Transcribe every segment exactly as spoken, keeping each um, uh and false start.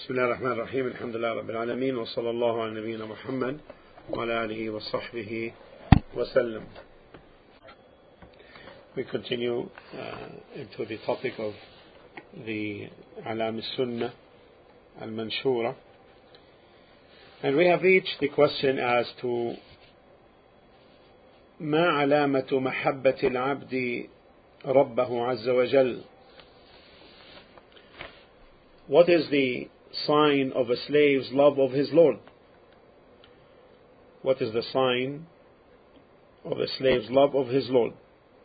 بسم الله الرحمن الرحيم الحمد لله رب العالمين وصلى الله على نبينا محمد وعلى آله وصحبه وسلم. We continue uh, into the topic of the Alam al-Sunnah al-Manshura, and we have reached the question as to ما علامة محبة العبد ربه عز وجل. What is the sign of a slave's love of his Lord? What is the sign of a slave's love of his Lord?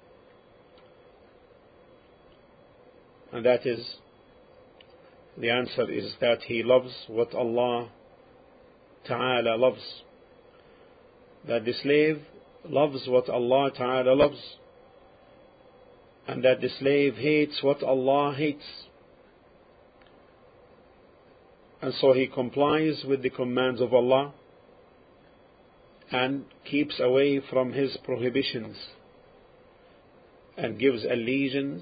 And that is, the answer is that he loves what Allah Ta'ala loves. That the slave loves what Allah Ta'ala loves, and that the slave hates what Allah hates. And so he complies with the commands of Allah and keeps away from His prohibitions and gives allegiance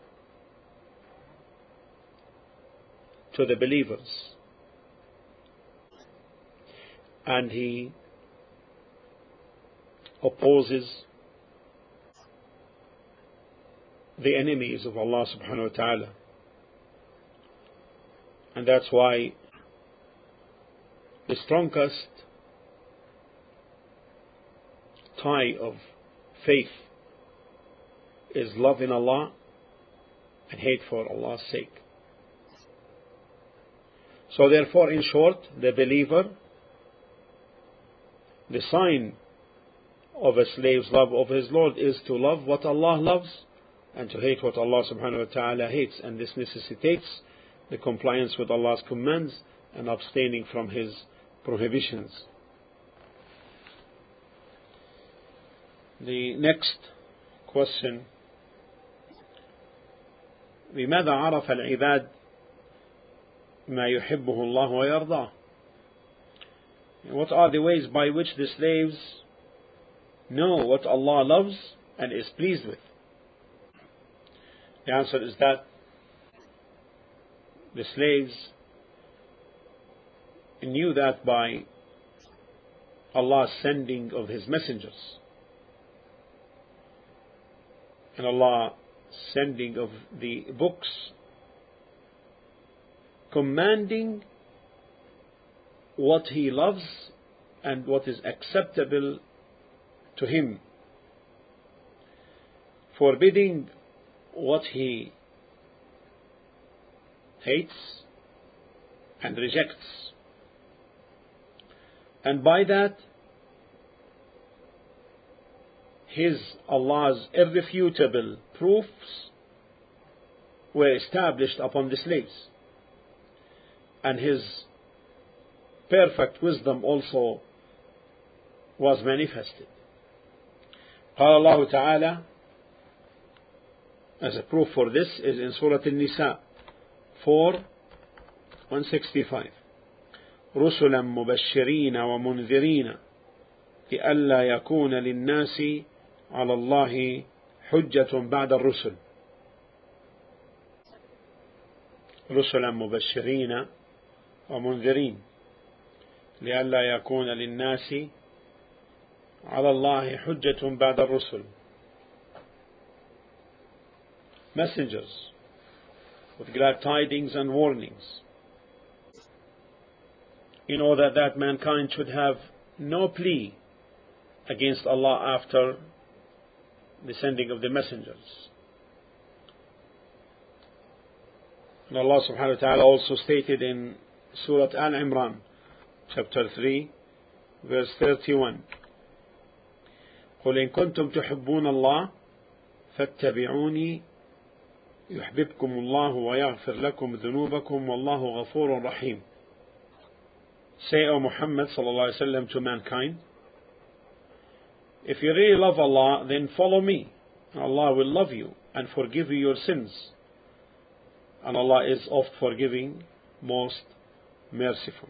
to the believers, and he opposes the enemies of Allah subhanahu wa ta'ala. And that's why the strongest tie of faith is love in Allah and hate for Allah's sake. So therefore, in short, the believer, the sign of a slave's love of his Lord is to love what Allah loves and to hate what Allah subhanahu wa ta'ala hates, and this necessitates the compliance with Allah's commands and abstaining from His prohibitions. The next question: بماذا عرف العباد ما يحبه الله ويرضاه? What are the ways by which the slaves know what Allah loves and is pleased with? The answer is that the slaves knew that by Allah's sending of His messengers, and Allah sending of the books commanding what He loves and what is acceptable to Him, forbidding what He hates and rejects. And by that, His, Allah's irrefutable proofs were established upon the slaves, and His perfect wisdom also was manifested. قال الله تعالى, as a proof for this is in Surah An-Nisa four one sixty-five. رسلا مبشرين ومنذرين لئلا يكون للناس على الله حجة بعد الرسل. رسلا مبشرين ومنذرين لئلا يكون للناس على الله حجة بعد الرسل. Messengers with glad tidings and warnings, in order that mankind should have no plea against Allah after the sending of the messengers. And Allah subhanahu wa ta'ala also stated in Surah Al-Imran chapter three verse thirty-one: قل إن كنتم تحبون الله فاتبعوني يحببكم الله ويغفر لكم ذنوبكم والله غفور رحيم. Say, O Muhammad sallallahu alaihi wasallam, to mankind, if you really love Allah, then follow me, and Allah will love you and forgive you your sins, and Allah is oft forgiving, most merciful.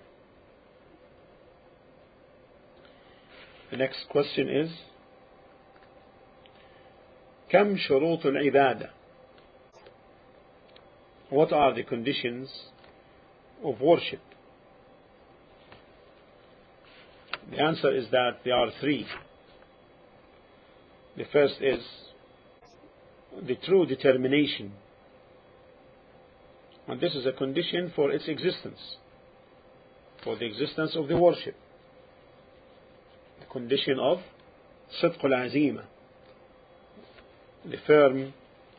The next question is: كم شروط العبادة? What are the conditions of worship? The answer is that there are three. The first is the true determination, and this is a condition for its existence, for the existence of the worship. The condition of صدق العزيمة, the firm,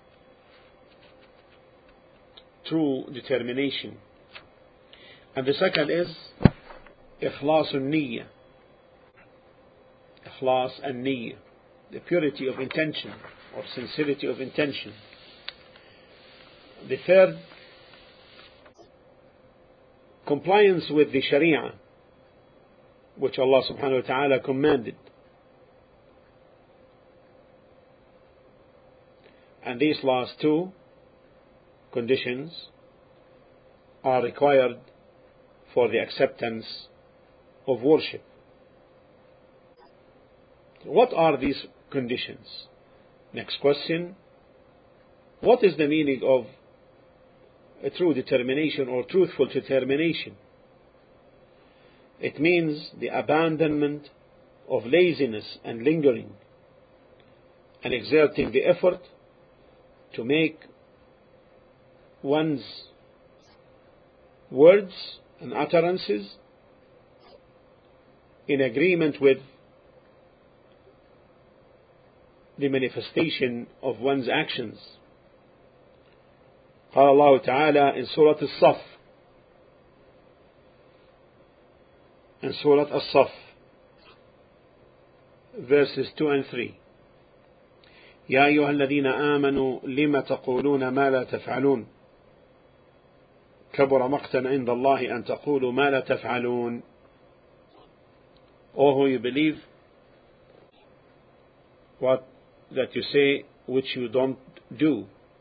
true determination. And the second is إخلاص النية, إخلاص النية, the purity of intention or sincerity of intention. The third, compliance with the Sharia, which Allah subhanahu wa ta'ala commanded. And these last two conditions are required for the acceptance of worship. What are these conditions? Next question. What is the meaning of a true determination or truthful determination? It means the abandonment of laziness and lingering, and exerting the effort to make one's words and utterances in agreement with the manifestation of one's actions. قال الله تعالى in Surah Al-Saff, in Surah Al-Saff, verses two and three. يا أيها الذين آمنوا لم تقولون ما لا تفعلون كبر مقتا عند الله أن تقولوا ما لا تفعلون. O who you believe, what that you say which you don't do.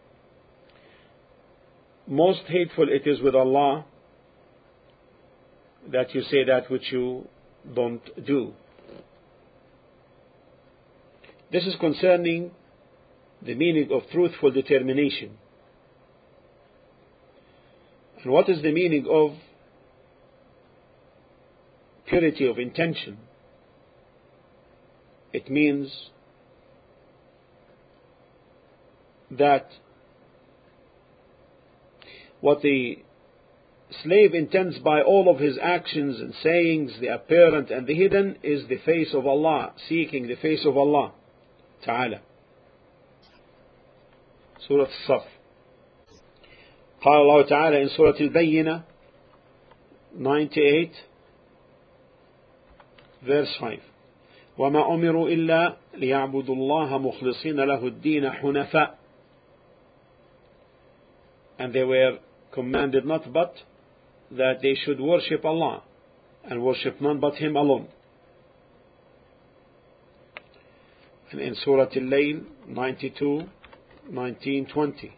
Most hateful it is with Allah that you say that which you don't do. This is concerning the meaning of truthful determination. And what is the meaning of purity of intention? It means that what the slave intends by all of his actions and sayings, the apparent and the hidden, is the face of Allah, seeking the face of Allah Ta'ala. Surah Al-Saff. قال الله تعالى in Surah Al-Bayyinah ninety-eight, verse five. وما أمروا إلا ليعبدوا الله مخلصين له الدين حنفاء. And they were commanded not but that they should worship Allah and worship none but Him alone. And in Surah Al-Layl ninety-two, nineteen, twenty.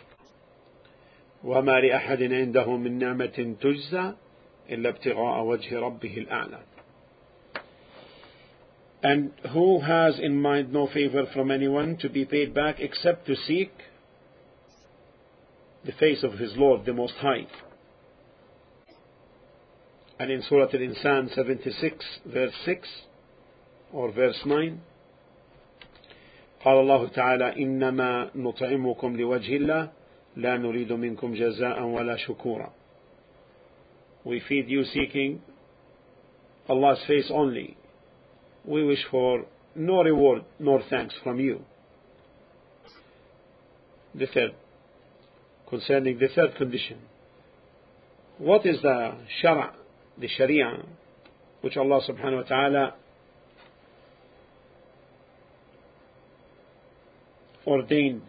وما لأحد عنده من نعمة تجزى إلا ابتغاء وجه ربه الأعلى. And who has in mind no favor from anyone to be paid back except to seek the face of his Lord the Most High. And in Surah Al-Insan seventy-six, verse six or verse nine, قال الله تعالى إنما نطعمكم لوجه الله لا نريد منكم جزاء ولا شكورا. We feed you seeking Allah's face only. We wish for no reward nor thanks from you. The third, concerning the third condition, what is the shara, the sharia, which Allah subhanahu wa ta'ala ordained?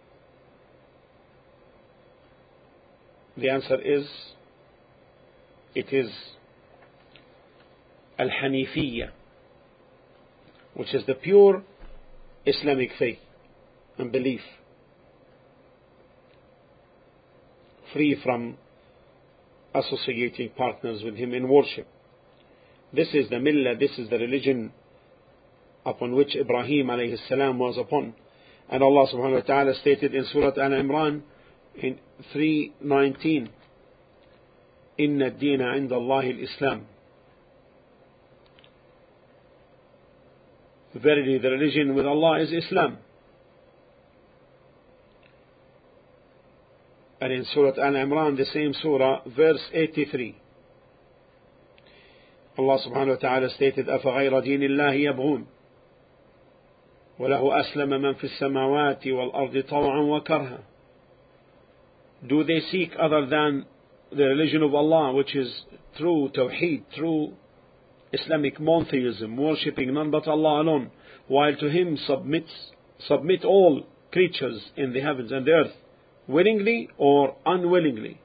The answer is, it is Al-Hanifiyya, which is the pure Islamic faith and belief, free from associating partners with Him in worship. This is the millah, this is the religion upon which Ibrahim alayhi salam was upon. And Allah subhanahu wa ta'ala stated in Surah Al-Imran in three nineteen, إن الدين عند الله الإسلام. Verily the religion with Allah is Islam. And in Surah Al-Imran, the same surah, verse eighty-three, Allah subhanahu wa ta'ala stated, أَفَغَيْرَ دِينِ اللَّهِ يَبْغُونَ وَلَهُ أَسْلَمَ مَنْ فِي السَّمَاوَاتِ وَالْأَرْضِ طَوْعًا وَكَرْهًا. Do they seek other than the religion of Allah, which is true Tawheed, true Islamic monotheism, worshipping none but Allah alone, while to Him submits, submit all creatures in the heavens and the earth, willingly or unwillingly?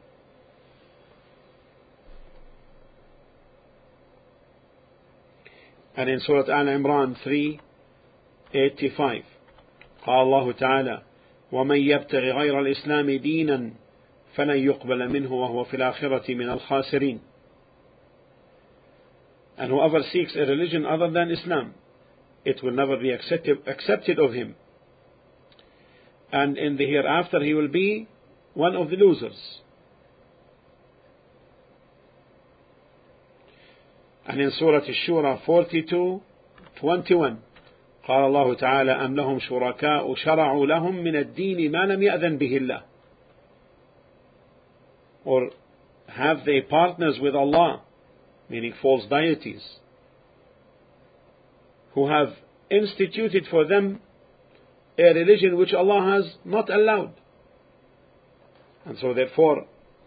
And in Surah Al-Imran three eighty-five, قال الله تعالى ومن يبتغي غير الإسلام دينا فلن يقبل منه وهو في الآخرة من الخاسرين. And whoever seeks a religion other than Islam, it will never be accepted, accepted of him, and in the hereafter he will be one of the losers. And in Surah Ash-Shura forty-two twenty-one, قال الله تعالى أم لهم شركاء شرعوا لهم من الدين ما لم يأذن به الله. Or have they partners with Allah, meaning false deities, who have instituted for them a religion which Allah has not allowed? And so therefore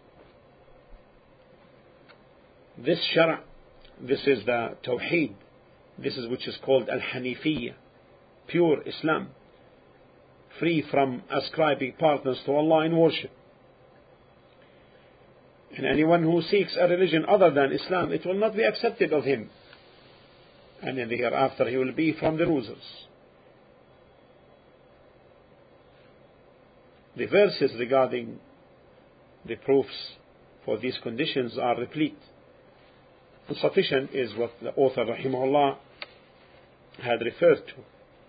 this shara', this is the Tawheed, this is which is called Al-Hanifiyya, pure Islam, free from ascribing partners to Allah in worship. And anyone who seeks a religion other than Islam, it will not be accepted of him, and in the hereafter he will be from the losers. The verses regarding the proofs for these conditions are replete. And sufficient is what the author rahimahullah had referred to.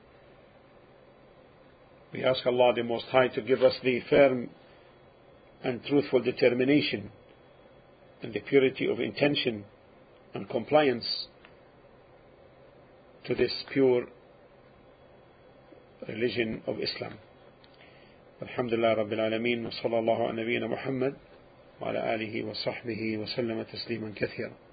We ask Allah the Most High to give us the firm and truthful determination and the purity of intention and compliance to this pure religion of Islam. Alhamdulillah Rabbil Alameen, wa sallallahu ala nabiyyina Muhammad wa ala alihi wa sahbihi wa sallama tasliman kathira.